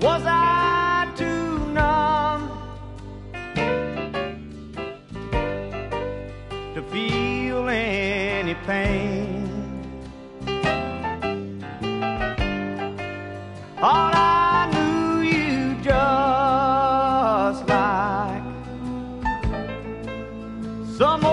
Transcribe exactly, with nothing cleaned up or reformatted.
Was I too numb to feel any pain? All I knew you just like some